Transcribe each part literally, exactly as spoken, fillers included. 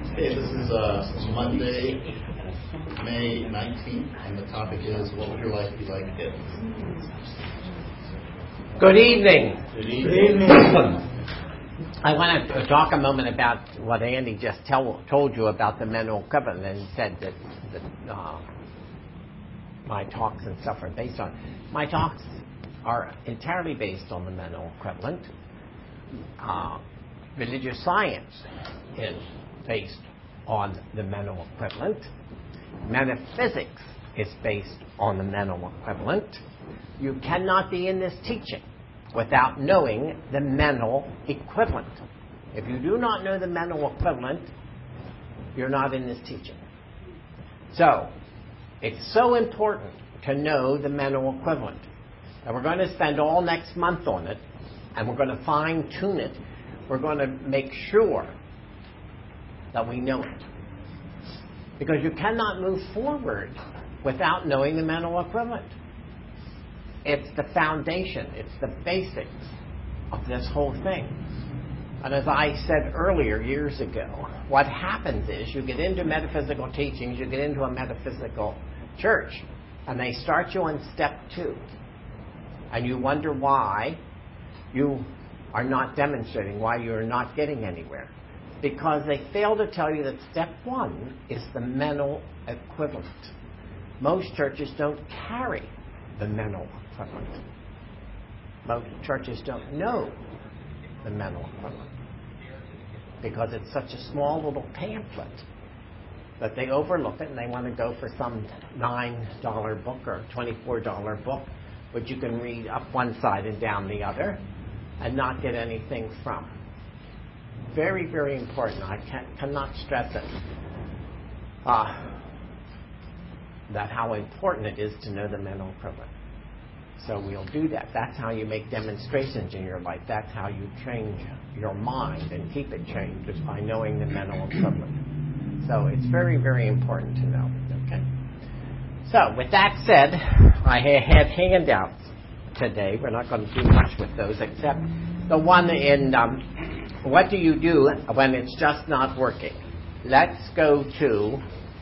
Hey, this is uh, Monday, May nineteenth, and the topic is, what would your life be like if? Good evening. Good evening. Good evening. I want to talk a moment about what Andy just tell, told you about the mental equivalent, and said that, that uh, my talks and stuff are based on. My talks are entirely based on the mental equivalent. Uh, religious science is based on the mental equivalent. Metaphysics is based on the mental equivalent. You cannot be in this teaching without knowing the mental equivalent. If you do not know the mental equivalent, you're not in this teaching. So, it's so important to know the mental equivalent. And we're going to spend all next month on it, and we're going to fine-tune it. We're going to make sure that we know it. Because you cannot move forward without knowing the mental equivalent. It's the foundation, it's the basics of this whole thing. And as I said earlier, years ago, what happens is you get into metaphysical teachings, you get into a metaphysical church, and they start you on step two. And you wonder why you are not demonstrating, why you are not getting anywhere. Because they fail to tell you that step one is the mental equivalent. Most churches don't carry the mental equivalent. Most churches don't know the mental equivalent because it's such a small little pamphlet that they overlook it and they want to go for some nine dollar book or twenty-four dollar book, which you can read up one side and down the other and not get anything from. Very, very important. I can, cannot stress it. Uh, that how important it is to know the mental equivalent. So we'll do that. That's how you make demonstrations in your life. That's how you change your mind and keep it changed, is by knowing the mental equivalent. So it's very, very important to know. Okay. So with that said, I had handouts today. We're not going to do much with those except the one in um, what do you do when it's just not working? Let's go to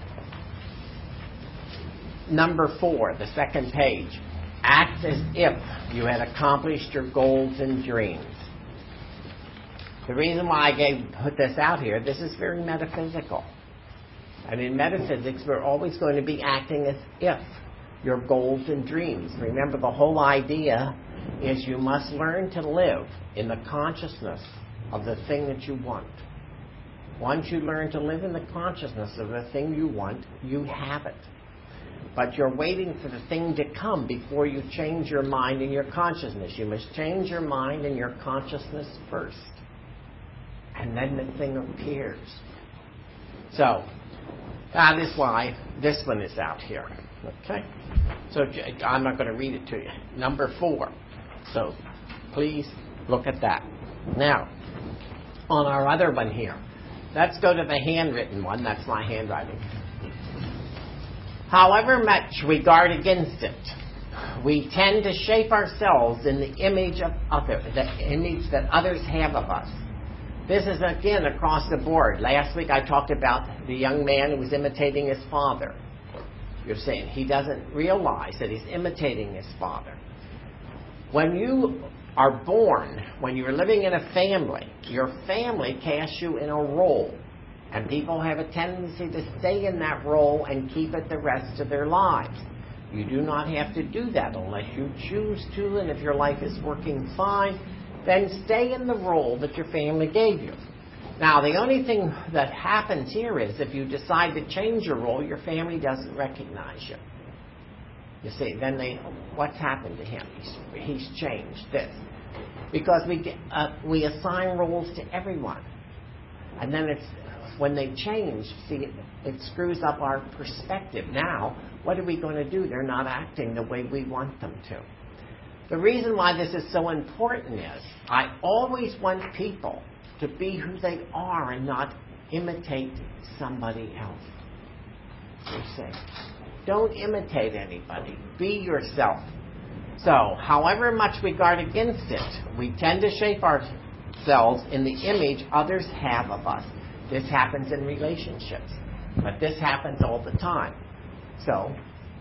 number four, the second page. Act as if you had accomplished your goals and dreams. The reason why I gave, put this out here, this is very metaphysical. And in metaphysics, we're always going to be acting as if your goals and dreams. Remember, the whole idea is you must learn to live in the consciousness of the thing that you want. Once you learn to live in the consciousness of the thing you want, you have it. But you're waiting for the thing to come before you change your mind and your consciousness. You must change your mind and your consciousness first. And then the thing appears. So, that is why this one is out here. Okay? So, I'm not going to read it to you. Number four. So, please look at that. Now, on our other one here, let's go to the handwritten one. That's my handwriting. However much we guard against it, we tend to shape ourselves in the image of other, the image that others have of us. This is again across the board. Last week I talked about the young man who was imitating his father. You're saying he doesn't realize that he's imitating his father. When you are born, when you're living in a family, your family casts you in a role. And people have a tendency to stay in that role and keep it the rest of their lives. You do not have to do that unless you choose to, and if your life is working fine, then stay in the role that your family gave you. Now, the only thing that happens here is if you decide to change your role, your family doesn't recognize you. You see, then they, what's happened to him? He's, he's changed this. Because we, uh, we assign roles to everyone. And then it's, when they change, see, it, it screws up our perspective. Now, what are we going to do? They're not acting the way we want them to. The reason why this is so important is I always want people to be who they are and not imitate somebody else. You see, don't imitate anybody. Be yourself. So, however much we guard against it, we tend to shape ourselves in the image others have of us. This happens in relationships. But this happens all the time. So,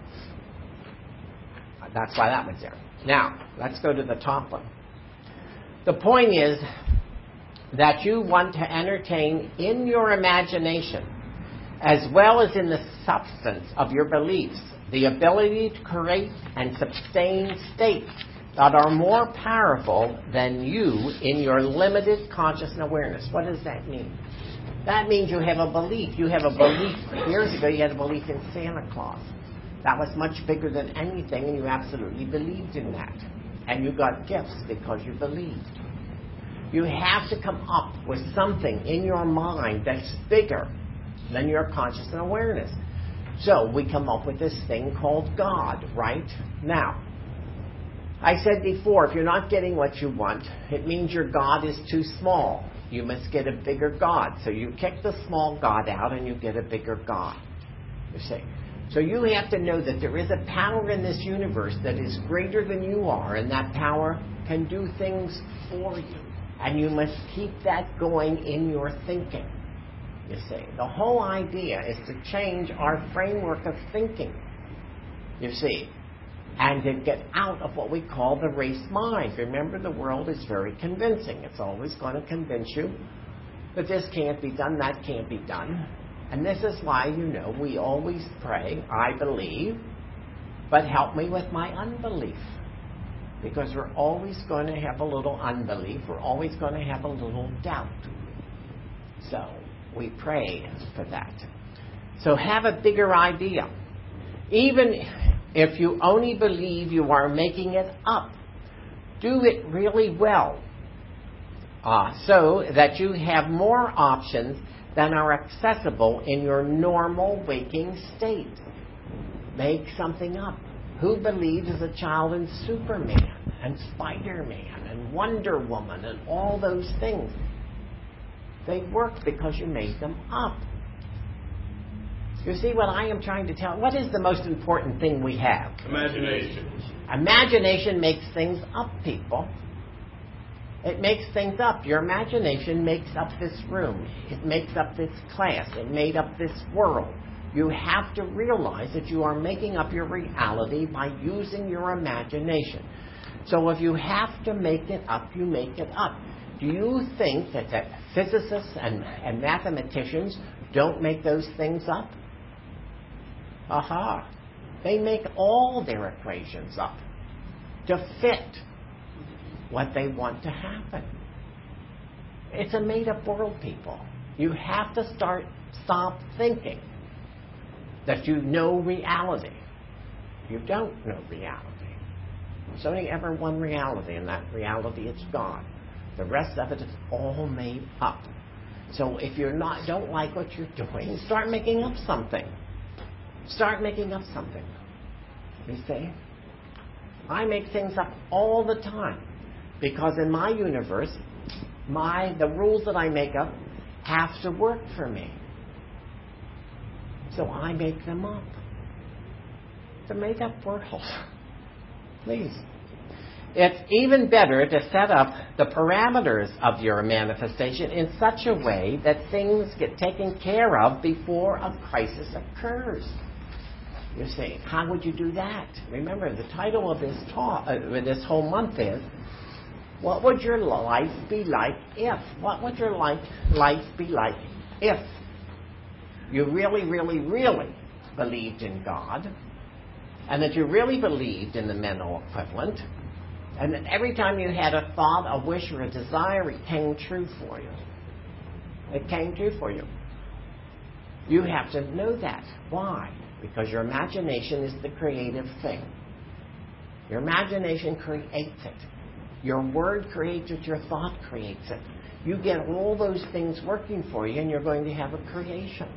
that's why that one's there. Now, let's go to the top one. The point is that you want to entertain in your imagination, as well as in the substance of your beliefs, the ability to create and sustain states that are more powerful than you in your limited conscious awareness. What does that mean? That means you have a belief. You have a belief. Years ago, you had a belief in Santa Claus. That was much bigger than anything, and you absolutely believed in that. And you got gifts because you believed. You have to come up with something in your mind that's bigger than your conscious awareness. So we come up with this thing called God, right? Now, I said before, if you're not getting what you want, it means your God is too small. You must get a bigger God. So you kick the small God out and you get a bigger God. You see? So you have to know that there is a power in this universe that is greater than you are, and that power can do things for you. And you must keep that going in your thinking. You see? The whole idea is to change our framework of thinking. You see? And to get out of what we call the race mind. Remember, the world is very convincing. It's always going to convince you that this can't be done, that can't be done. And this is why, you know, we always pray, I believe, but help me with my unbelief. Because we're always going to have a little unbelief. We're always going to have a little doubt. So we pray for that. So have a bigger idea. Even if you only believe you are making it up, do it really well, uh, so that you have more options than are accessible in your normal waking state. Make something up. Who believes as a child in Superman and Spider-Man and Wonder Woman and all those things? They work because you made them up. You see what I am trying to tell? What is the most important thing we have? Imagination. Imagination makes things up, people. It makes things up. Your imagination makes up this room. It makes up this class. It made up this world. You have to realize that you are making up your reality by using your imagination. So if you have to make it up, you make it up. Do you think that, that physicists and, and mathematicians don't make those things up? Aha. They make all their equations up to fit what they want to happen. It's a made-up world, people. You have to start, stop thinking that you know reality. You don't know reality. There's only ever one reality, and that reality is God. The rest of it is all made up. So if you're not, don't like what you're doing, start making up something. Start making up something. You see? I make things up all the time. Because in my universe, my the rules that I make up have to work for me. So I make them up. It's a made-up world. Please. It's even better to set up the parameters of your manifestation in such a way that things get taken care of before a crisis occurs. You see, how would you do that? Remember, the title of this talk, uh, this whole month is, what would your life be like if? What would your life, life be like if you really, really, really believed in God, and that you really believed in the mental equivalent, and that every time you had a thought, a wish, or a desire, it came true for you. It came true for you. You have to know that. Why? Because your imagination is the creative thing. Your imagination creates it. Your word creates it. Your thought creates it. You get all those things working for you, and you're going to have a creation.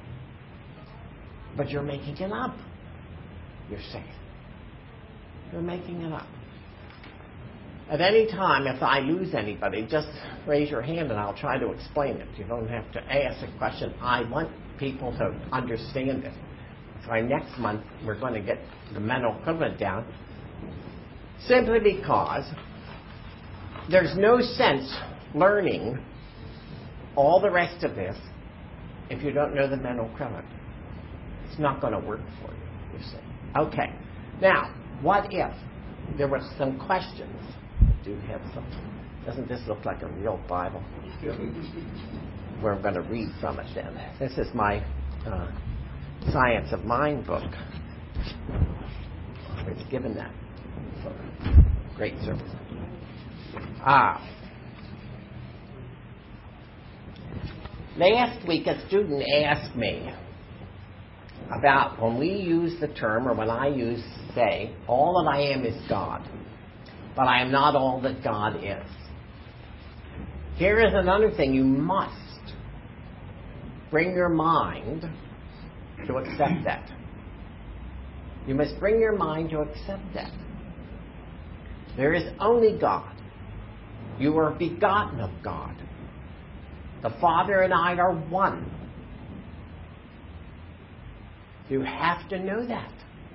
But you're making it up. You're saying. You're making it up. At any time, if I lose anybody, just raise your hand and I'll try to explain it. You don't have to ask a question. I want people to understand it. So next month, we're going to get the mental equivalent down. Simply because there's no sense learning all the rest of this if you don't know the mental covenant. It's not going to work for you, you see. Okay. Now, what if there were some questions? I do have some. Doesn't this look like a real Bible? We're going to read from it then. This is my uh, Science of Mind book. I was given that for great service. Ah. Last week, a student asked me about when we use the term, or when I use, say, all that I am is God, but I am not all that God is. Here is another thing you must bring your mind to accept that. You must bring your mind to accept that. There is only God. You are begotten of God. The Father and I are one. You have to know that.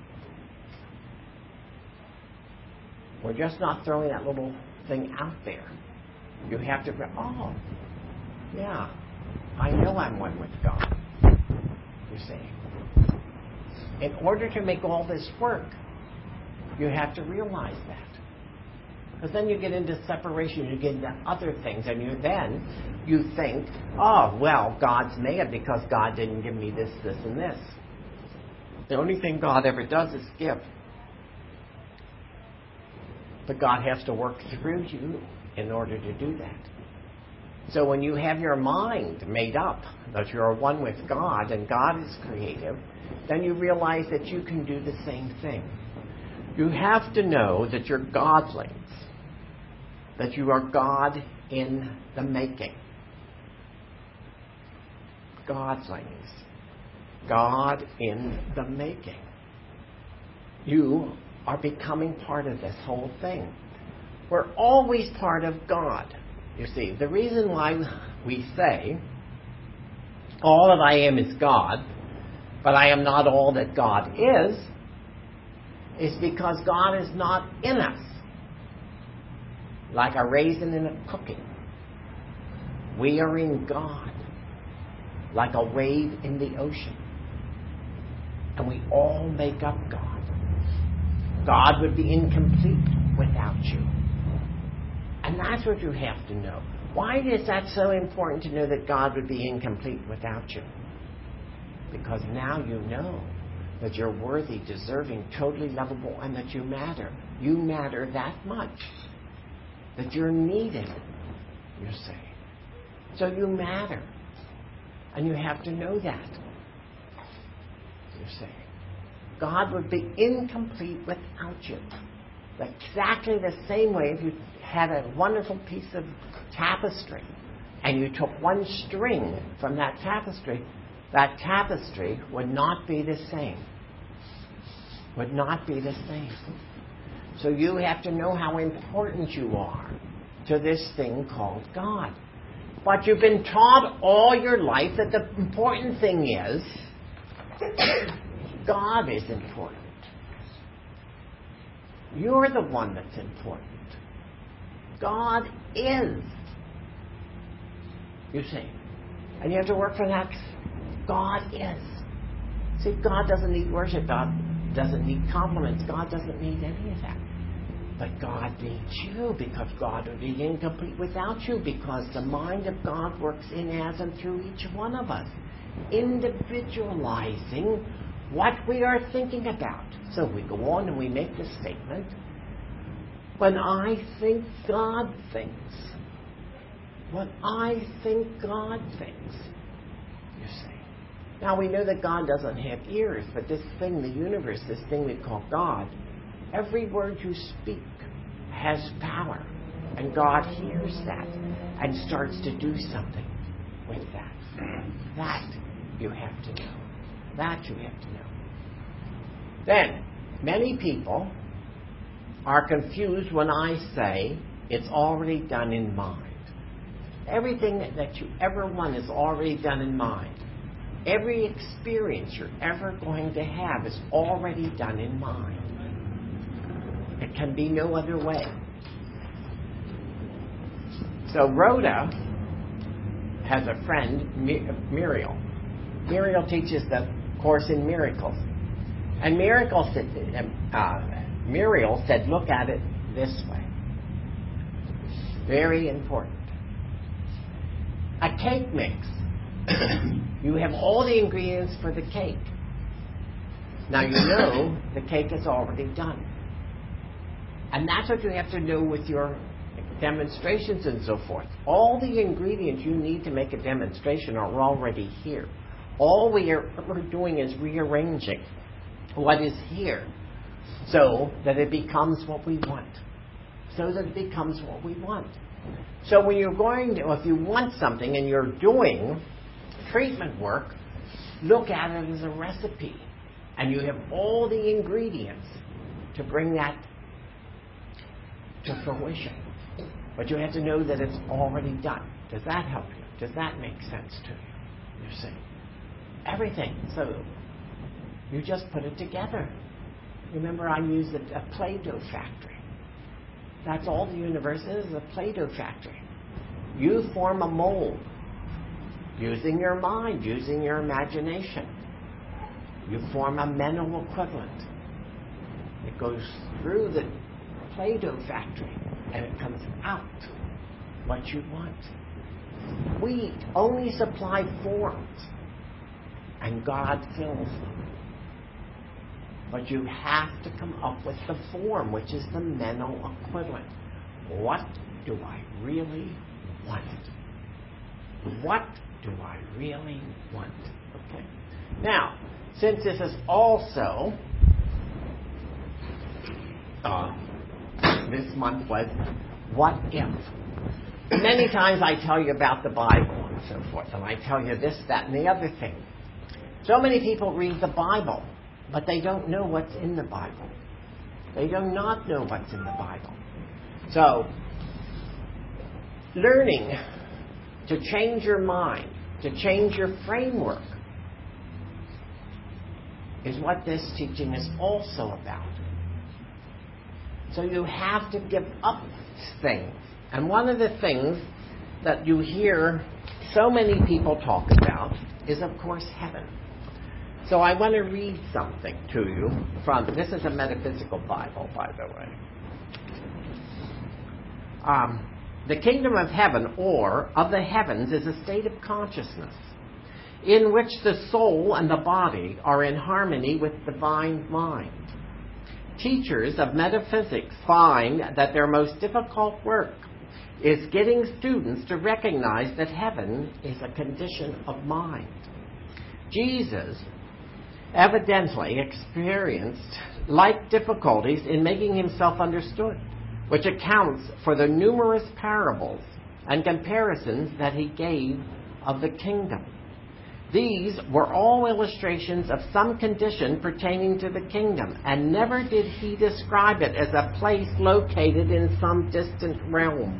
We're just not throwing that little thing out there. You have to, oh, yeah, I know I'm one with God. You see. In order to make all this work, you have to realize that. Because then you get into separation, you get into other things, and you then you think, oh, well, God's mad because God didn't give me this, this, and this. The only thing God ever does is give. But God has to work through you in order to do that. So when you have your mind made up that you're one with God and God is creative, then you realize that you can do the same thing. You have to know that you're godlings, that you are God in the making. Godlings. God in the making. You are becoming part of this whole thing. We're always part of God. You see, the reason why we say, all that I am is God, but I am not all that God is, is because God is not in us. Like a raisin in a cookie. We are in God. Like a wave in the ocean. And we all make up God. God would be incomplete without you. And that's what you have to know. Why is that so important to know that God would be incomplete without you? Because now you know that you're worthy, deserving, totally lovable, and that you matter. You matter that much. That you're needed, you say. So you matter. And you have to know that. You say. God would be incomplete without you. Exactly the same way if you had a wonderful piece of tapestry and you took one string from that tapestry, that tapestry would not be the same. Would not be the same. So you have to know how important you are to this thing called God. But you've been taught all your life that the important thing is God is important. You're the one that's important. God is. You see. And you have to work for that. God is. See, God doesn't need worship. God doesn't need compliments. God doesn't need any of that. But God needs you, because God would be incomplete without you, because the mind of God works in, as, and through each one of us, individualizing what we are thinking about. So we go on and we make the statement, when I think God thinks, when I think God thinks, you see. Now we know that God doesn't have ears, but this thing, the universe, this thing we call God, every word you speak has power. And God hears that and starts to do something with that. That you have to know. That you have to know. Then, many people are confused when I say it's already done in mind. Everything that you ever want is already done in mind. Every experience you're ever going to have is already done in mind. It can be no other way. So Rhoda has a friend, Muriel, Muriel teaches the Course in Miracles. And Muriel said, uh, Muriel said, look at it this way. Very important. A cake mix. You have all the ingredients for the cake. Now you know the cake is already done. And that's what you have to do with your demonstrations and so forth. All the ingredients you need to make a demonstration are already here. All we are we're doing is rearranging what is here so that it becomes what we want. So that it becomes what we want. So when you're going to, if you want something and you're doing treatment work, look at it as a recipe. And you have all the ingredients to bring that to fruition. But you have to know that it's already done. Does that help you? Does that make sense to you? You see? Everything. So you just put it together. Remember, I used a, a Play-Doh factory. That's all the universe is, a Play-Doh factory. You form a mold using your mind, using your imagination. You form a mental equivalent. It goes through the Play-Doh factory and it comes out what you want. We only supply forms and God fills them. But you have to come up with the form, which is the mental equivalent. What do I really want? What do I really want? Okay. Now, since this is also, uh, this month was what if. Many times I tell you about the Bible and so forth, and I tell you this, that, and the other thing. So many people read the Bible, but they don't know what's in the Bible. They do not know what's in the Bible. So, learning to change your mind, to change your framework, is what this teaching is also about. So you have to give up things. And one of the things that you hear so many people talk about is, of course, heaven. So I want to read something to you from, this is a metaphysical Bible, by the way. Um, the kingdom of heaven, or of the heavens, is a state of consciousness in which the soul and the body are in harmony with divine mind. Teachers of metaphysics find that their most difficult work is getting students to recognize that heaven is a condition of mind. Jesus evidently experienced like difficulties in making himself understood, which accounts for the numerous parables and comparisons that he gave of the kingdom. These were all illustrations of some condition pertaining to the kingdom, and never did he describe it as a place located in some distant realm.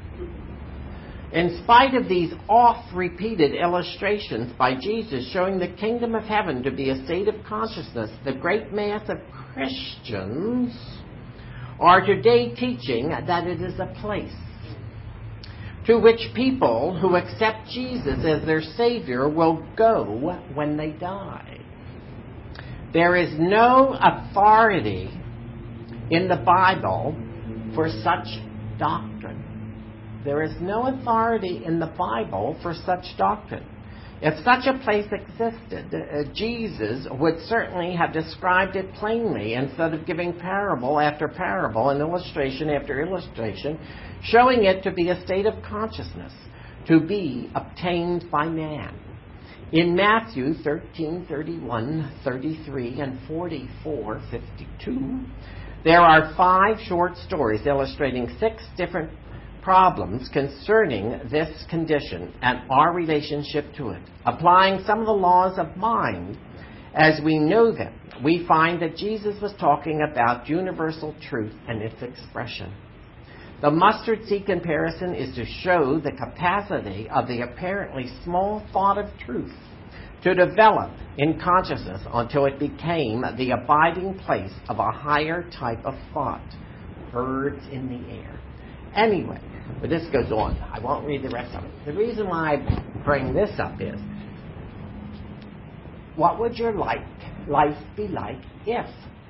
In spite of these oft-repeated illustrations by Jesus showing the kingdom of heaven to be a state of consciousness, the great mass of Christians are today teaching that it is a place to which people who accept Jesus as their Savior will go when they die. There is no authority in the Bible for such doctrine. There is no authority in the Bible for such doctrine. If such a place existed, uh, Jesus would certainly have described it plainly instead of giving parable after parable and illustration after illustration, showing it to be a state of consciousness, to be obtained by man. In Matthew thirteen, thirty-one, thirty-three, and forty-four, fifty-two, there are five short stories illustrating six different problems concerning this condition and our relationship to it. Applying some of the laws of mind as we know them, we find that Jesus was talking about universal truth and its expression. The mustard seed comparison is to show the capacity of the apparently small thought of truth to develop in consciousness until it became the abiding place of a higher type of thought. Birds in the air. Anyway, but this goes on. I won't read the rest of it. The reason why I bring this up is what would your life, life be like if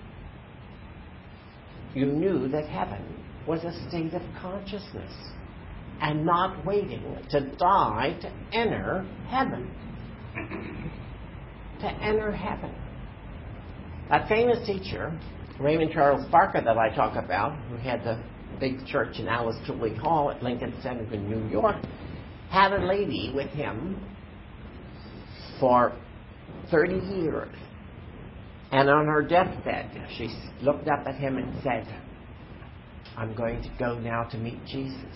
you knew that heaven was a state of consciousness and not waiting to die to enter heaven? To enter heaven. That famous teacher, Raymond Charles Barker, that I talk about, who had the big church in Alice Tooley Hall at Lincoln Center in New York, had a lady with him for thirty years. And on her deathbed, she looked up at him and said, I'm going to go now to meet Jesus.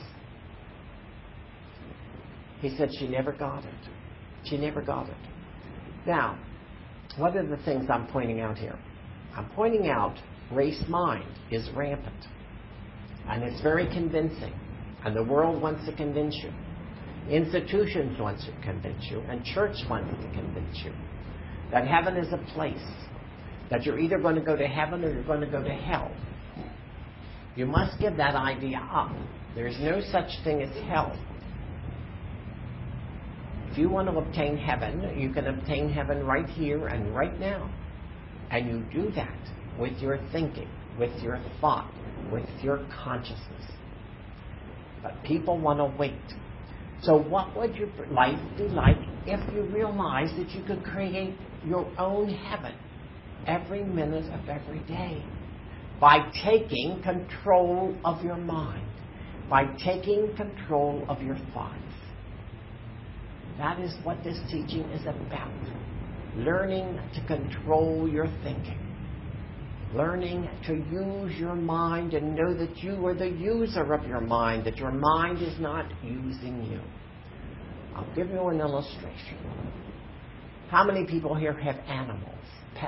He said she never got it. She never got it. Now, what are the things I'm pointing out here? I'm pointing out race mind is rampant. And it's very convincing. And the world wants to convince you. Institutions want to convince you. And church wants to convince you that heaven is a place. That you're either going to go to heaven or you're going to go to hell. You must give that idea up. There's no such thing as hell. If you want to obtain heaven, you can obtain heaven right here and right now. And you do that with your thinking, with your thought, with your consciousness. But people want to wait. So what would your life be like if you realized that you could create your own heaven every minute of every day by taking control of your mind, by taking control of your thoughts? That is what this teaching is about. Learning to control your thinking. Learning to use your mind and know that you are the user of your mind, that your mind is not using you. I'll give you an illustration. How many people here have animals, pets?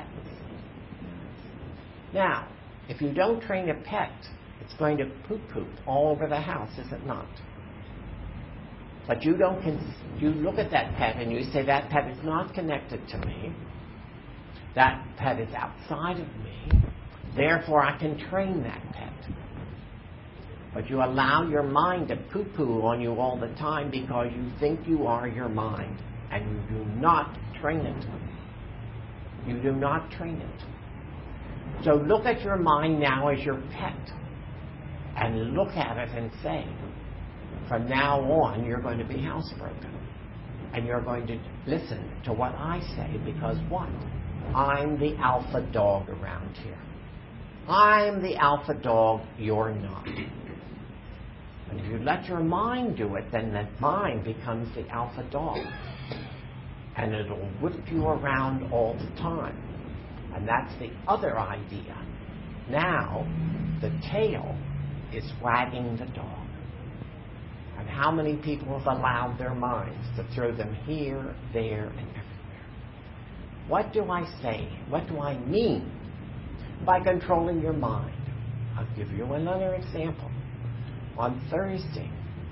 Now, if you don't train a pet, it's going to poop-poop all over the house, is it not? But you don't. Cons- you look at that pet and you say, that pet is not connected to me. That pet is outside of me. Therefore, I can train that pet. But you allow your mind to poo-poo on you all the time because you think you are your mind. And you do not train it. You do not train it. So look at your mind now as your pet. And look at it and say, from now on, you're going to be housebroken. And you're going to listen to what I say because what? I'm the alpha dog around here. I'm the alpha dog, you're not. And if you let your mind do it, then that mind becomes the alpha dog. And it'll whip you around all the time. And that's the other idea. Now, the tail is wagging the dog. And how many people have allowed their minds to throw them here, there, and everywhere? What do I say? What do I mean by controlling your mind? I'll give you another example. On Thursday,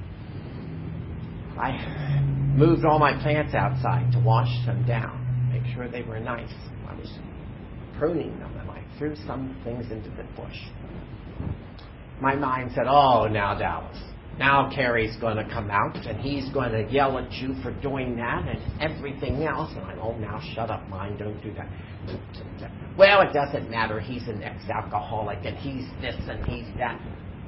I moved all my plants outside to wash them down, make sure they were nice. I was pruning them, and I threw some things into the bush. My mind said, oh, now Dallas. Now Carrie's going to come out, and he's going to yell at you for doing that and everything else. And I'm, oh, now shut up, mind, don't do that. Well, it doesn't matter. He's an ex-alcoholic, and he's this, and he's that.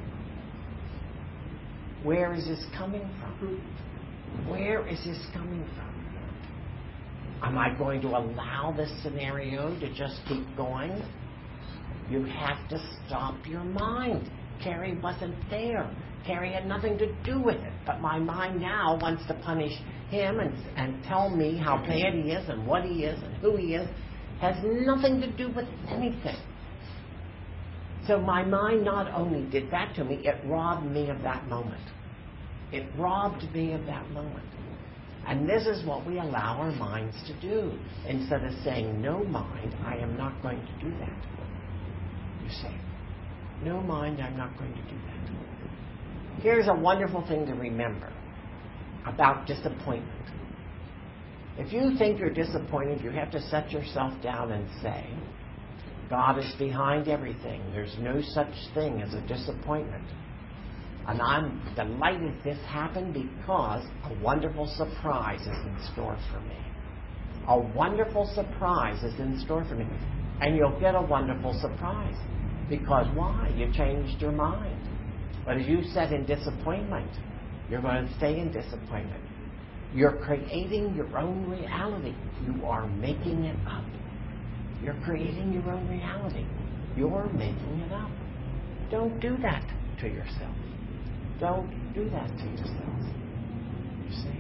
Where is this coming from? Where is this coming from? Am I going to allow this scenario to just keep going? You have to stop your mind. Carrie wasn't there. Carrie had nothing to do with it. But my mind now wants to punish him and, and tell me how bad he is and what he is and who he is. Has nothing to do with anything. So my mind not only did that to me, it robbed me of that moment. It robbed me of that moment. And this is what we allow our minds to do. Instead of saying, no mind, I am not going to do that. You say, no mind, I'm not going to do that. Here's a wonderful thing to remember about disappointment. If you think you're disappointed, you have to set yourself down and say, God is behind everything. There's no such thing as a disappointment. And I'm delighted this happened because a wonderful surprise is in store for me. A wonderful surprise is in store for me. And you'll get a wonderful surprise. Because why? You changed your mind. But if you set in disappointment, you're going to stay in disappointment. You're creating your own reality. You are making it up. You're creating your own reality. You're making it up. Don't do that to yourself. Don't do that to yourself. You see?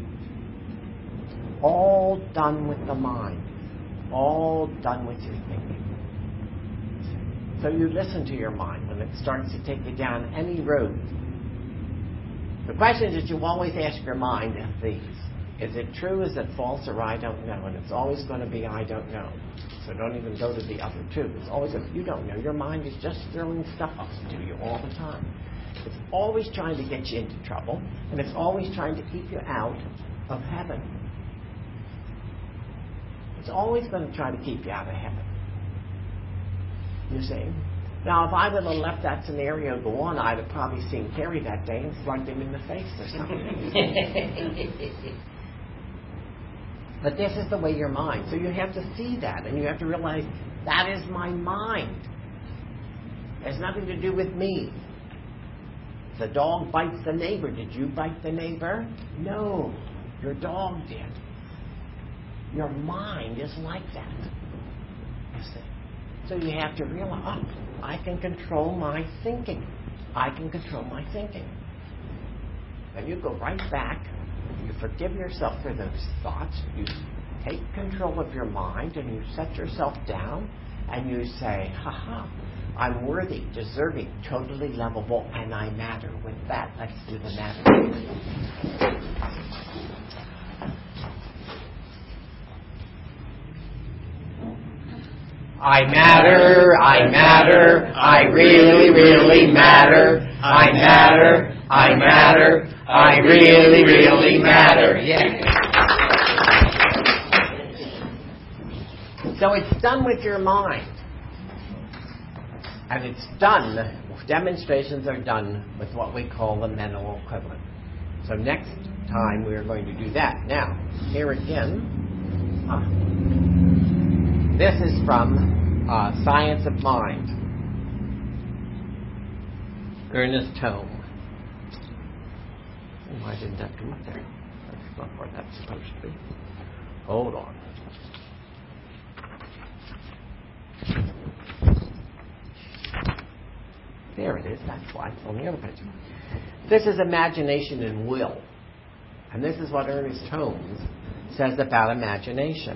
All done with the mind. All done with your thinking. So you listen to your mind when it starts to take you down any road. The questions that you always ask your mind are these. Is it true? Is it false? Or I don't know. And it's always going to be I don't know. So don't even go to the other two. It's always if you don't know. Your mind is just throwing stuff up to you all the time. It's always trying to get you into trouble. And it's always trying to keep you out of heaven. It's always going to try to keep you out of heaven. You see? Now, if I would have let that scenario go on, I'd have probably seen Terry that day and slugged him in the face or something. But this is the way your mind. So you have to see that, and you have to realize that is my mind. It has nothing to do with me. The dog bites the neighbor. Did you bite the neighbor? No, your dog did. Your mind is like that. You see? So you have to realize, oh, I can control my thinking. I can control my thinking. And you go right back. You forgive yourself for those thoughts. You take control of your mind and you set yourself down and you say, ha-ha, I'm worthy, deserving, totally lovable, and I matter. With that, let's do the matter. I matter, I matter, I really, really matter. I matter, I matter, I really, really matter. Yeah. So it's done with your mind. And it's done, demonstrations are done with what we call the mental equivalent. So next time we're going to do that. Now, here again, uh, this is from uh, Science of Mind. Ernest Tome. Oh, why didn't that come up there? That's not where that's supposed to be. Hold on. There it is. That's why it's on the other page. This is imagination and will. And this is what Ernest Holmes says about imagination.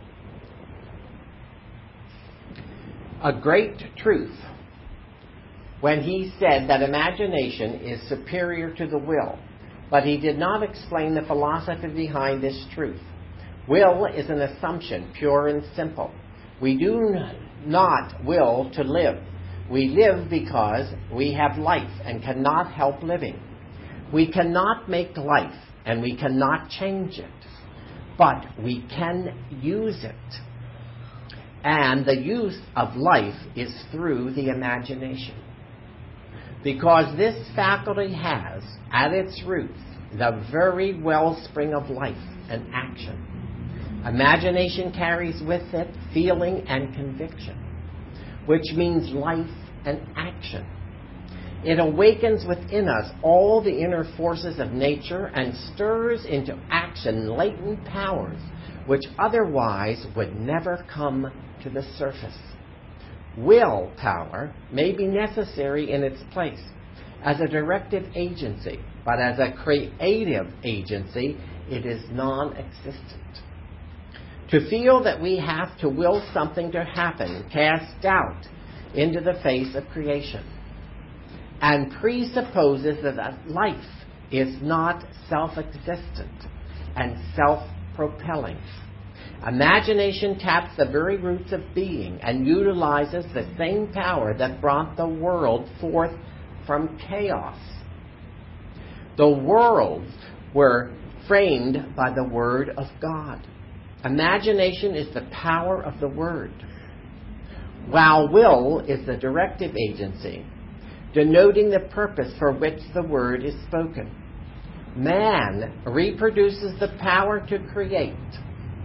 A great truth when he said that imagination is superior to the will, but he did not explain the philosophy behind this truth. Will is an assumption, pure and simple. We do not will to live. We live because we have life and cannot help living. We cannot make life and we cannot change it, but we can use it. And the use of life is through the imagination. Because this faculty has, at its roots, the very wellspring of life and action. Imagination carries with it feeling and conviction, which means life and action. It awakens within us all the inner forces of nature and stirs into action latent powers which otherwise would never come to the surface. Willpower may be necessary in its place as a directive agency, but as a creative agency, it is non-existent. To feel that we have to will something to happen casts doubt into the face of creation and presupposes that life is not self-existent and self-propelling. Imagination taps the very roots of being and utilizes the same power that brought the world forth from chaos. The worlds were framed by the Word of God. Imagination is the power of the Word, while will is the directive agency, denoting the purpose for which the Word is spoken. Man reproduces the power to create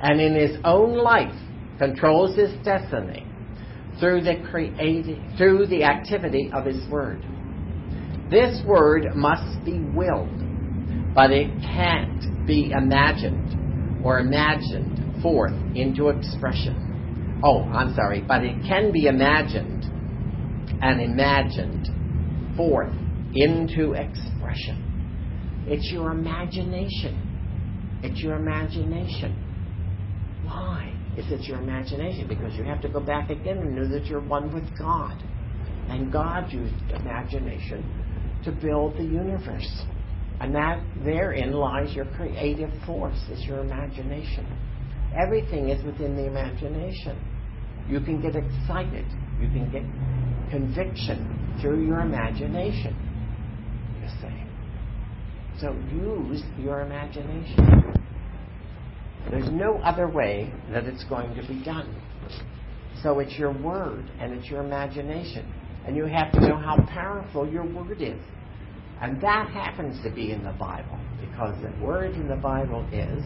and in his own life controls his destiny through the creative, through the activity of his word. This word must be willed, but it can't be imagined or imagined forth into expression. Oh, I'm sorry, but it can be imagined and imagined forth into expression. It's your imagination. It's your imagination. Why is it your imagination? Because you have to go back again and know that you're one with God. And God used imagination to build the universe. And that therein lies your creative force, is your imagination. Everything is within the imagination. You can get excited. You can get conviction through your imagination. You see. So use your imagination. There's no other way that it's going to be done. So it's your word and it's your imagination. And you have to know how powerful your word is. And that happens to be in the Bible, because the word in the Bible is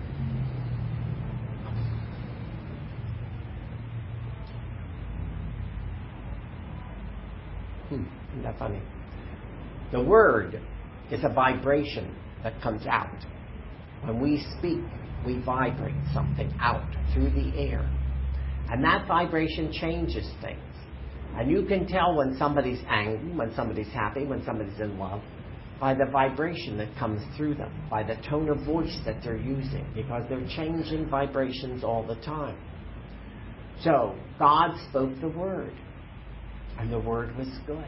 hmm, isn't that funny? The word is a vibration that comes out. When we speak, we vibrate something out through the air. And that vibration changes things. And you can tell when somebody's angry, when somebody's happy, when somebody's in love, by the vibration that comes through them, by the tone of voice that they're using, because they're changing vibrations all the time. So, God spoke the word, and the word was good.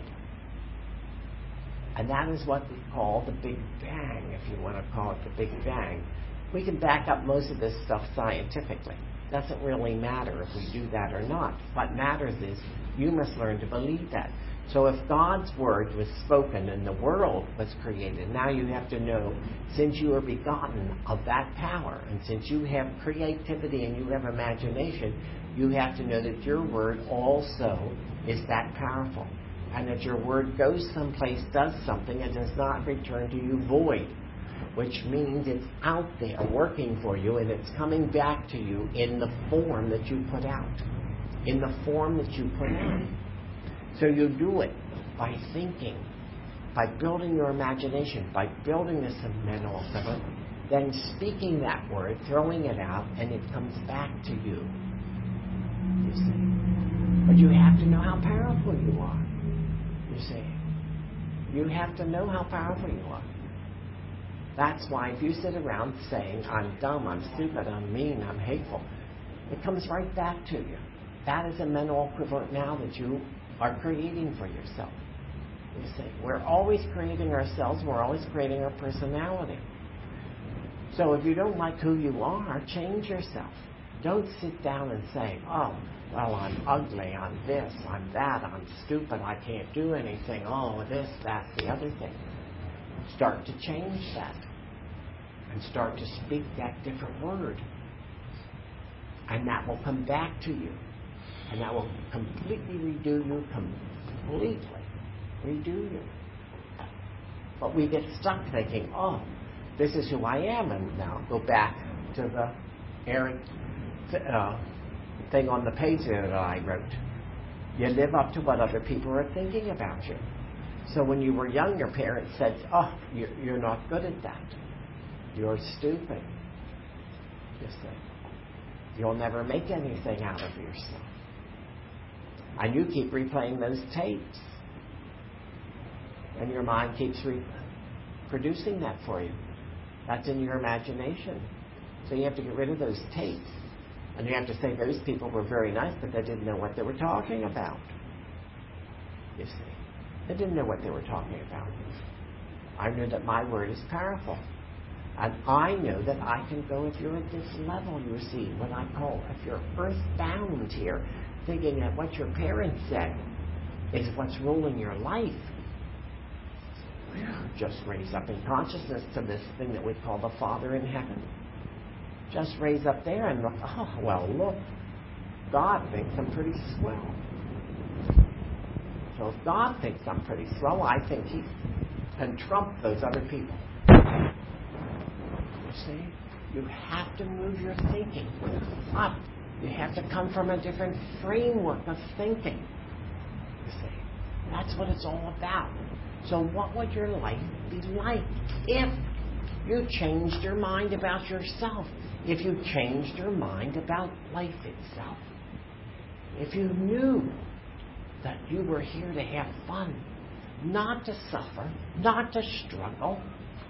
And that is what we call the Big Bang, if you want to call it the Big Bang. We can back up most of this stuff scientifically. It doesn't really matter if we do that or not. What matters is you must learn to believe that. So if God's word was spoken and the world was created, now you have to know, since you are begotten of that power, and since you have creativity and you have imagination, you have to know that your word also is that powerful. And that your word goes someplace, does something, and does not return to you void. Which means it's out there working for you, and it's coming back to you in the form that you put out. In the form that you put out. So you do it by thinking, by building your imagination, by building this mental equivalent, then speaking that word, throwing it out, and it comes back to you. You see? But you have to know how powerful you are. You see? You have to know how powerful you are. That's why if you sit around saying, I'm dumb, I'm stupid, I'm mean, I'm hateful, it comes right back to you. That is a mental equivalent now that you are creating for yourself. You see, we're always creating ourselves, we're always creating our personality. So if you don't like who you are, change yourself. Don't sit down and say, oh, well, I'm ugly, I'm this, I'm that, I'm stupid, I can't do anything, oh, this, that, the other thing. Start to change that. And start to speak that different word. And that will come back to you. And that will completely redo you, completely redo you. But we get stuck thinking, oh, this is who I am. And now go back to the Eric uh, thing on the page there that I wrote. You live up to what other people are thinking about you. So when you were young, your parents said, oh, you're not good at that. You're stupid. You see. You'll never make anything out of yourself. And you keep replaying those tapes. And your mind keeps reproducing that for you. That's in your imagination. So you have to get rid of those tapes. And you have to say those people were very nice, but they didn't know what they were talking about. You see. They didn't know what they were talking about. I know that my word is powerful. And I know that I can go, if you're at this level, you see, what I call, if you're earthbound here, thinking that what your parents said is what's ruling your life, just raise up in consciousness to this thing that we call the Father in heaven. Just raise up there and look, oh, well, look, God thinks I'm pretty swell. So if God thinks I'm pretty swell, I think he can trump those other people. You see? You have to move your thinking. up. You have to come from a different framework of thinking. You see, that's what it's all about. So what would your life be like if you changed your mind about yourself? If you changed your mind about life itself? If you knew that you were here to have fun, not to suffer, not to struggle,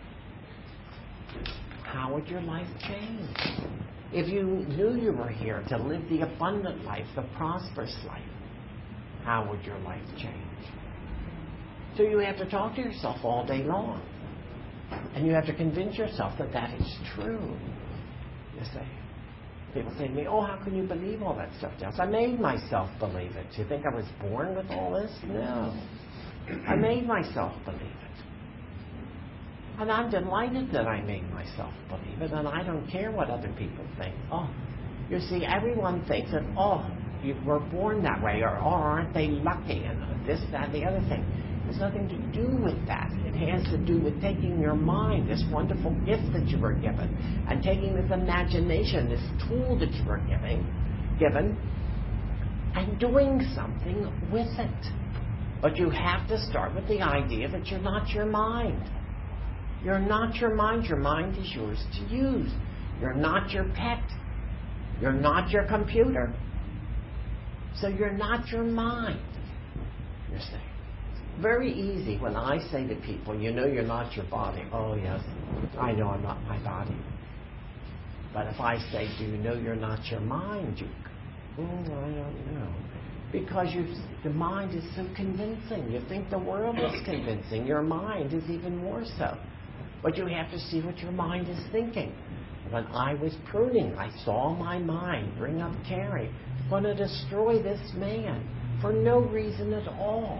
how would your life change? If you knew you were here to live the abundant life, the prosperous life, how would your life change? So you have to talk to yourself all day long. And you have to convince yourself that that is true. You see. People say to me, oh, how can you believe all that stuff, Jess? I made myself believe it. Do you think I was born with all this? No. I made myself believe it. And I'm delighted that I made myself believe it, and I don't care what other people think. Oh, you see, everyone thinks that, oh, you were born that way, or oh, aren't they lucky, and this, that, the other thing. There's nothing to do with that. It has to do with taking your mind, this wonderful gift that you were given, and taking this imagination, this tool that you were giving, given, and doing something with it. But you have to start with the idea that you're not your mind. You're not your mind. Your mind is yours to use. You're not your pet. You're not your computer. So you're not your mind. You see. Very easy when I say to people, you know you're not your body. Oh, yes, I know I'm not my body. But if I say, do you know you're not your mind? You, oh, I don't know. Because you, the mind is so convincing. You think the world is convincing. Your mind is even more so. But you have to see what your mind is thinking. When I was pruning, I saw my mind bring up Carrie, going to destroy this man for no reason at all.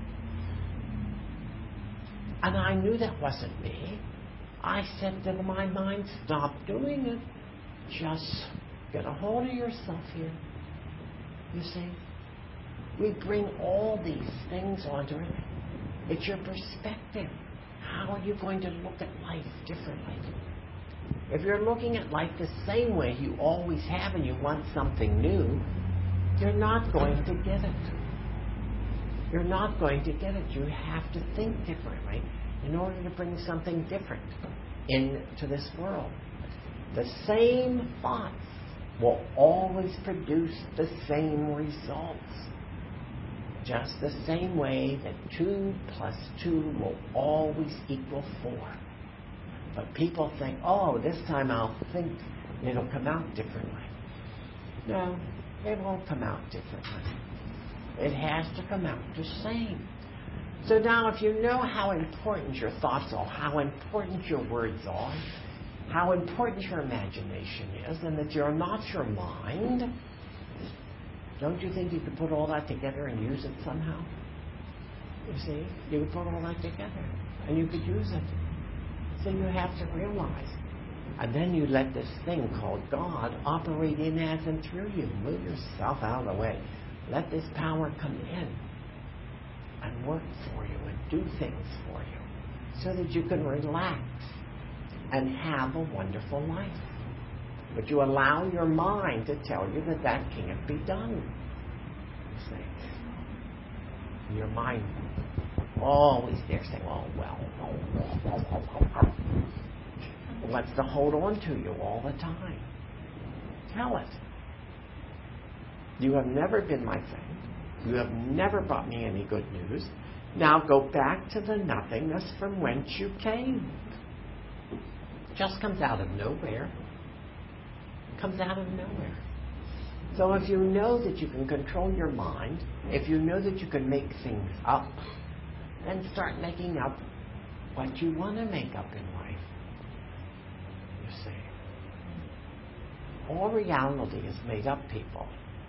And I knew that wasn't me. I said to my mind, stop doing it. Just get a hold of yourself here. You see? We bring all these things onto it. It's your perspective. How are you going to look at life differently? If you're looking at life the same way you always have and you want something new, you're not going to get it. You're not going to get it. You have to think differently in order to bring something different into this world. The same thoughts will always produce the same results. Just the same way that two plus two will always equal four. But people think, oh, this time I'll think it'll come out differently. No, it won't come out differently. It has to come out the same. So now if you know how important your thoughts are, how important your words are, how important your imagination is, and that you're not your mind, don't you think you could put all that together and use it somehow? You see, you could put all that together and you could use it. So you have to realize. And then you let this thing called God operate in, as, and through you. Move yourself out of the way. Let this power come in and work for you and do things for you so that you can relax and have a wonderful life. But you allow your mind to tell you that that can't be done. You see? Your mind always there saying, oh, well, wants to hold on to you all the time. Tell it. You have never been my friend. You have never brought me any good news. Now go back to the nothingness from whence you came. Just comes out of nowhere. Comes out of nowhere. So if you know that you can control your mind, if you know that you can make things up, then start making up what you want to make up in life. You see. All reality is made up, people.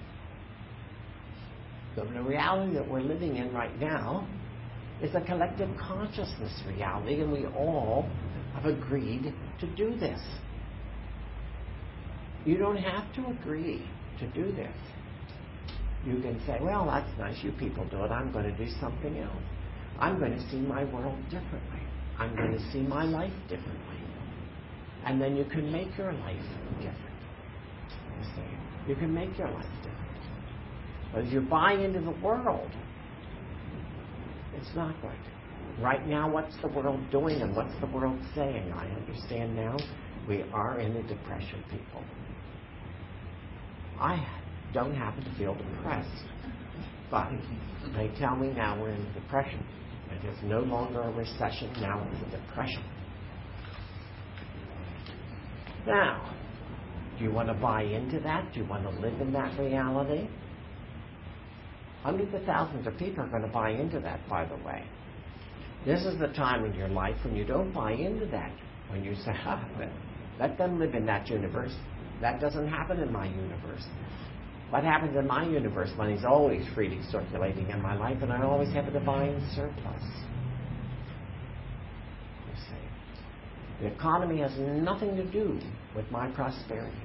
So the reality that we're living in right now is a collective consciousness reality, and we all have agreed to do this. You don't have to agree to do this. You can say, well, that's nice, you people do it. I'm going to do something else. I'm going to see my world differently. I'm going to see my life differently. And then you can make your life different. You see? You can make your life different. But if you buy into the world, it's not going to. Right now, what's the world doing and what's the world saying? I understand now we are in a depression, people. I don't happen to feel depressed, but they tell me now we're in a depression. It is no longer a recession, now it's a depression. Now, do you want to buy into that? Do you want to live in that reality? Hundreds of thousands of people are going to buy into that, by the way. This is the time in your life when you don't buy into that. When you say, ah, let them live in that universe. That doesn't happen in my universe. What happens in my universe? Money's always freely circulating in my life, and I always have a divine surplus. You see, the economy has nothing to do with my prosperity.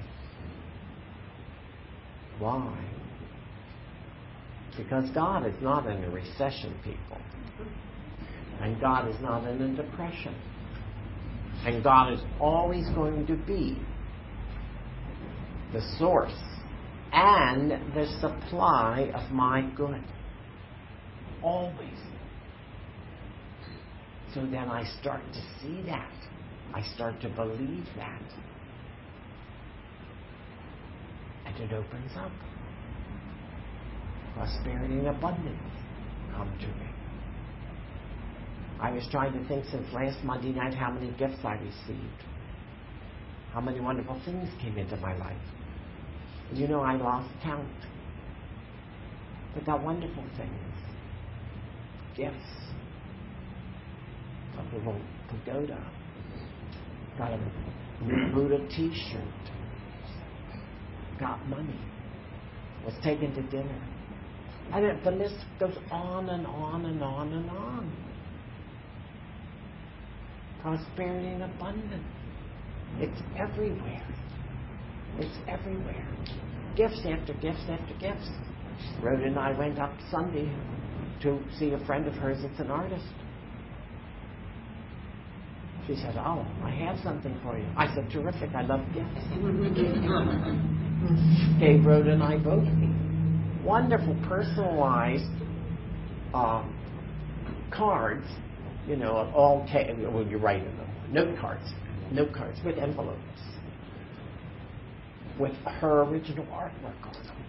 Why? Because God is not in a recession, people. And God is not in a depression. And God is always going to be the source and the supply of my good. Always. So then I start to see that. I start to believe that. And it opens up. Prosperity and abundance come to me. I was trying to think since last Monday night how many gifts I received. How many wonderful things came into my life. And you know, I lost count. But got wonderful things. Gifts. A little pagoda. Got a new Buddha t-shirt. Got money. Was taken to dinner. And it, the list goes on and on and on and on. Prosperity and abundance. It's everywhere. It's everywhere. Gifts after gifts after gifts. Rhoda and I went up Sunday to see a friend of hers that's an artist. She said, oh, I have something for you. I said, terrific, I love gifts. Gave Rhoda and I both wonderful personalized uh, cards, you know, all ta- well, you write in them, note cards, note cards with envelopes, with her original artwork on them.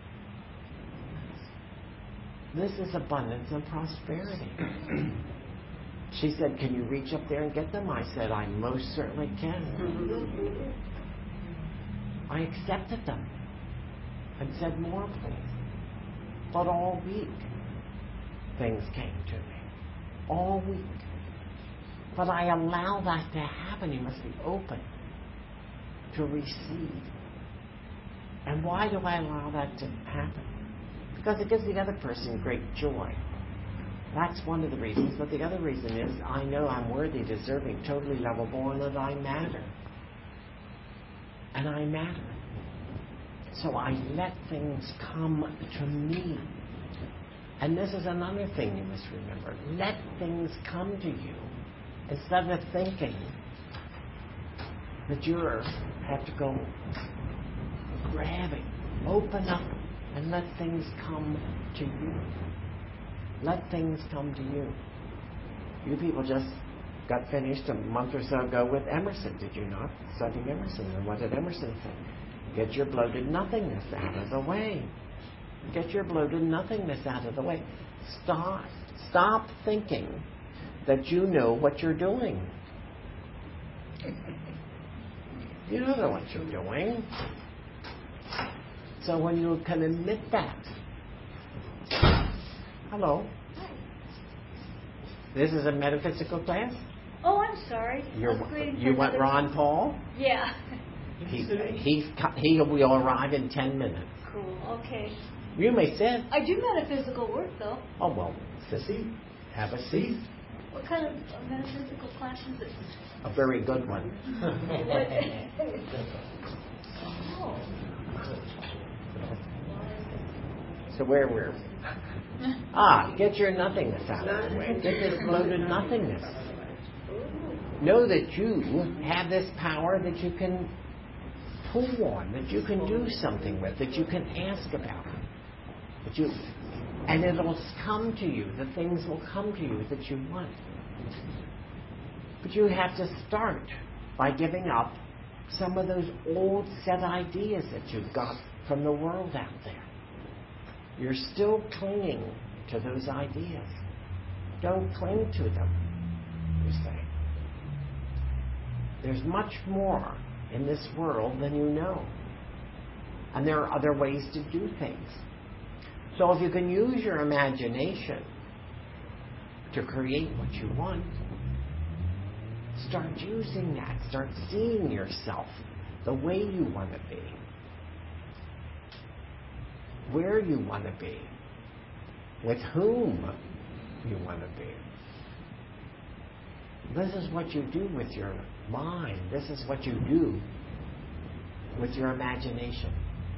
This is abundance and prosperity. She said, can you reach up there and get them? I said, I most certainly can. I accepted them and said, more please. But all week, things came to me. All week. But I allow that to happen. You must be open to receive. And why do I allow that to happen? Because it gives the other person great joy. That's one of the reasons. But the other reason is I know I'm worthy, deserving, totally lovable, and that I matter. And I matter. So I let things come to me. And this is another thing you must remember. Let things come to you instead of thinking that you have to go grabbing. Open up and let things come to you. Let things come to you. You people just got finished a month or so ago with Emerson, did you not? Studying Emerson. And what did Emerson say? Get your bloated nothingness out of the way. Get your bloated nothingness out of the way. Stop. Stop thinking that you know what you're doing. You don't know what you're doing. So when you can admit that. Hello. Hi. This is a metaphysical class? Oh, I'm sorry. You're, I was waiting for you want another- Ron Paul? Yeah. He, he's, he will arrive in ten minutes. Cool. Okay. You may sit. I do metaphysical work, though. Oh, well, sissy, have a seat. What kind of uh, metaphysical class is it? A very good one. Oh. So where were we? Ah, get your nothingness out of the way. Get this bloated nothingness. Know that you have this power that you can pull on, that you can do something with, that you can ask about. That you, and it'll come to you. The things will come to you that you want. But you have to start by giving up some of those old set ideas that you've got from the world out there. You're still clinging to those ideas. Don't cling to them, you say. There's much more in this world than you know. And there are other ways to do things. So if you can use your imagination to create what you want, start using that. Start seeing yourself the way you want to be, where you want to be, with whom you want to be. This is what you do with your mind. This is what you do with your imagination.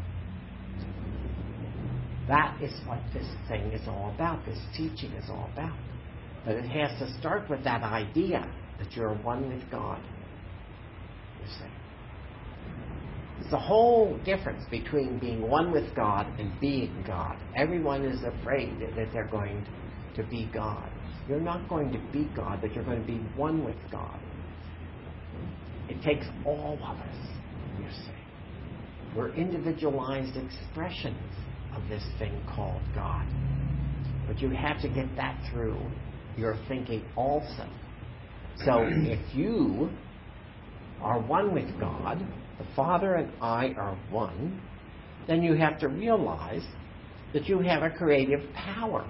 That is what this thing is all about, this teaching is all about. But it has to start with that idea that you're one with God. You see. It's the whole difference between being one with God and being God. Everyone is afraid that they're going to be God. You're not going to be God, but you're going to be one with God. It takes all of us, you see. We're individualized expressions of this thing called God. But you have to get that through your thinking also. So if you are one with God, the Father and I are one, then you have to realize that you have a creative power.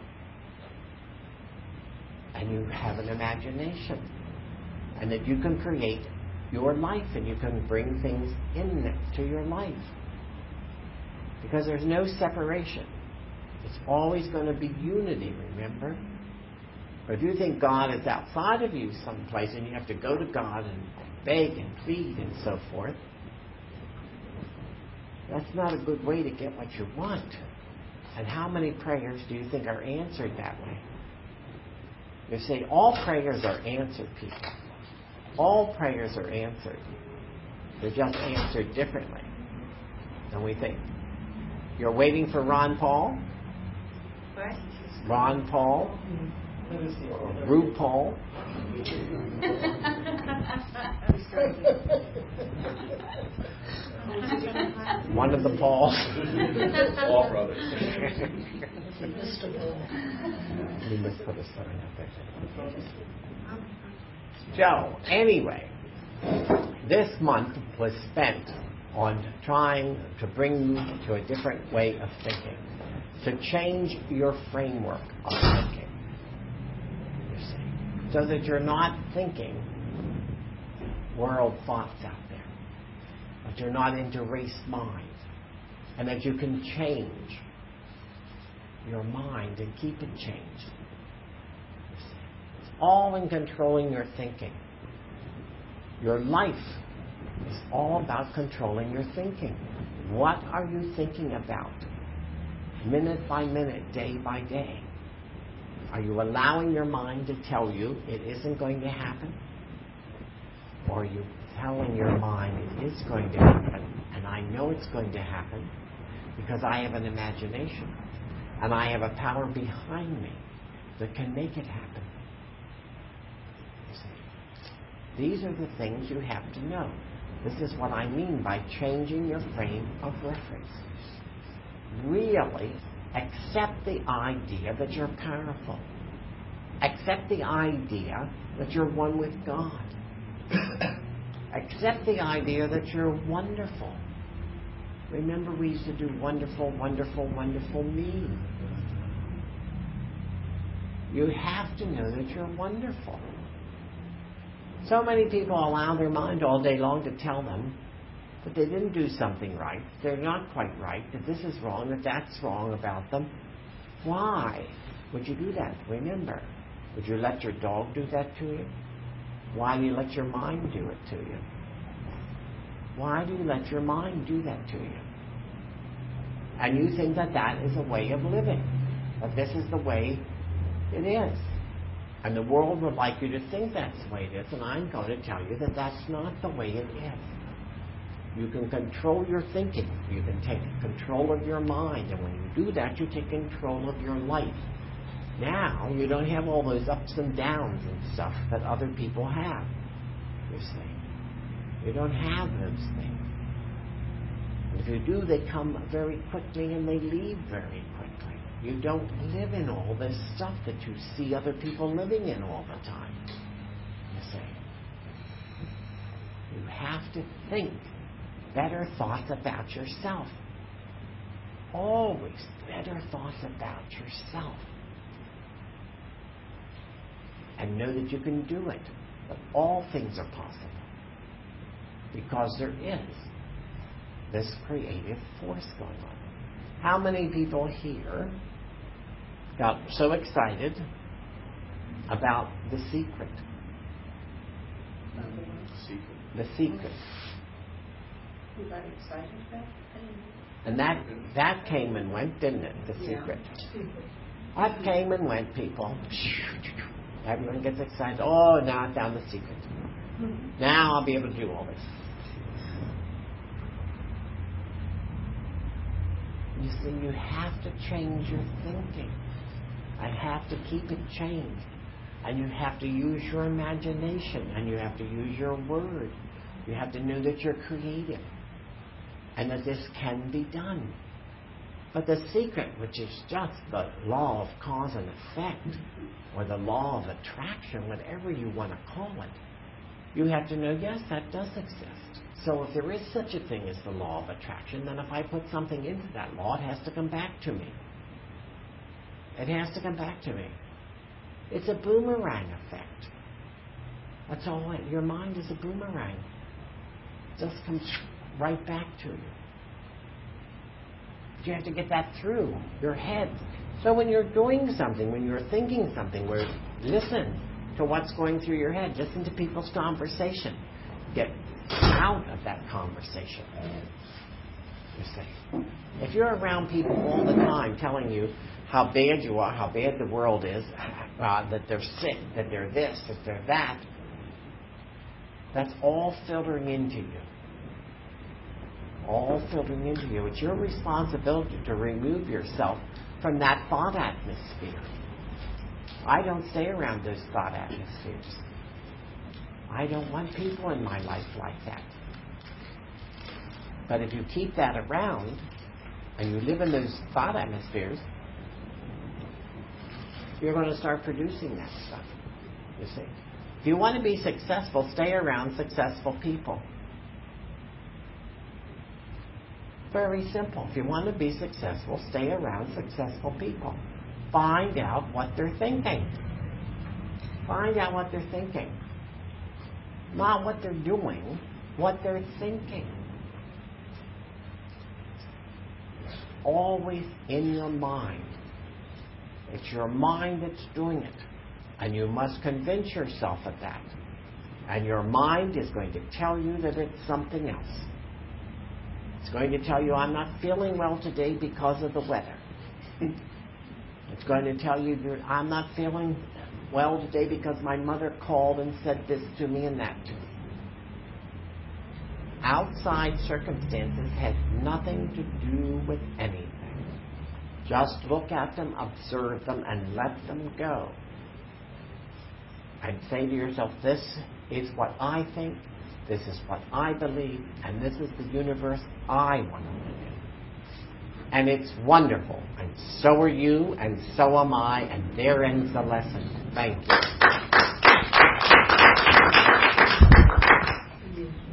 And you have an imagination. And that you can create your life and you can bring things into your life. Because there's no separation. It's always going to be unity, remember? But if you think God is outside of you someplace and you have to go to God and beg and plead and so forth, that's not a good way to get what you want. And how many prayers do you think are answered that way? You see, all prayers are answered, people. All prayers are answered. They're just answered differently than we think. You're waiting for Ron Paul? What? Ron Paul? Or RuPaul? One of the Pauls? All brothers. We must put a sign up there. So, anyway, this month was spent on trying to bring you to a different way of thinking, to change your framework of thinking, you see, so that you're not thinking world thoughts out there, but you're not into race mind, and that you can change your mind and keep it changed. You see, it's all in controlling your thinking. Your life is all about controlling your thinking. What are you thinking about? Minute by minute, day by day. Are you allowing your mind to tell you it isn't going to happen? Or are you telling your mind it is going to happen, and I know it's going to happen because I have an imagination and I have a power behind me that can make it happen? You see, these are the things you have to know. This is what I mean by changing your frame of reference. Really accept the idea that you're powerful. Accept the idea that you're one with God. Accept the idea that you're wonderful. Remember, we used to do wonderful, wonderful, wonderful me. You have to know that you're wonderful. So many people allow their mind all day long to tell them that they didn't do something right, they're not quite right, that this is wrong, that that's wrong about them. Why would you do that? Remember, would you let your dog do that to you? Why do you let your mind do it to you? Why do you let your mind do that to you? And you think that that is a way of living, that this is the way it is. And the world would like you to think that's the way it is, and I'm going to tell you that that's not the way it is. You can control your thinking. You can take control of your mind. And when you do that, you take control of your life. Now, you don't have all those ups and downs and stuff that other people have, you see. You don't have those things. And if you do, they come very quickly and they leave very quickly. You don't live in all this stuff that you see other people living in all the time, you see. You have to think better thoughts about yourself. Always better thoughts about yourself. And know that you can do it. That all things are possible. Because there is this creative force going on. How many people here got so excited about The Secret? Secret. The Secret. You got excited about it? And that that came and went, didn't it? The Secret. That came and went, people. Everyone gets excited. Oh, now I found The Secret. Now I'll be able to do all this. You see, you have to change your thinking. I have to keep it changed. And you have to use your imagination. And you have to use your word. You have to know that you're creative. And that this can be done. But the secret, which is just the law of cause and effect, or the law of attraction, whatever you want to call it, you have to know, yes, that does exist. So if there is such a thing as the law of attraction, then if I put something into that law, it has to come back to me. It has to come back to me. It's a boomerang effect. That's all it, your mind is a boomerang. It just comes right back to you. You have to get that through your head. So when you're doing something, when you're thinking something, where listen to what's going through your head. Listen to people's conversation. Get out of that conversation. You see. If you're around people all the time telling you how bad you are, how bad the world is, uh, that they're sick, that they're this, that they're that, that's all filtering into you. All filtering into you. It's your responsibility to remove yourself from that thought atmosphere. I don't stay around those thought atmospheres. I don't want people in my life like that. But if you keep that around and you live in those thought atmospheres, you're going to start producing that stuff. You see. If you want to be successful, stay around successful people. Very simple. If you want to be successful, stay around successful people. Find out what they're thinking. Find out what they're thinking. Not what they're doing, what they're thinking. Always in your mind. It's your mind that's doing it. And you must convince yourself of that. And your mind is going to tell you that it's something else. It's going to tell you, I'm not feeling well today because of the weather. It's going to tell you, I'm not feeling well today because my mother called and said this to me and that to me. Outside circumstances have nothing to do with anything. Just look at them, observe them, and let them go. And say to yourself, this is what I think, this is what I believe, and this is the universe I want to live in. And it's wonderful. And so are you, and so am I, and there ends the lesson. Thank you.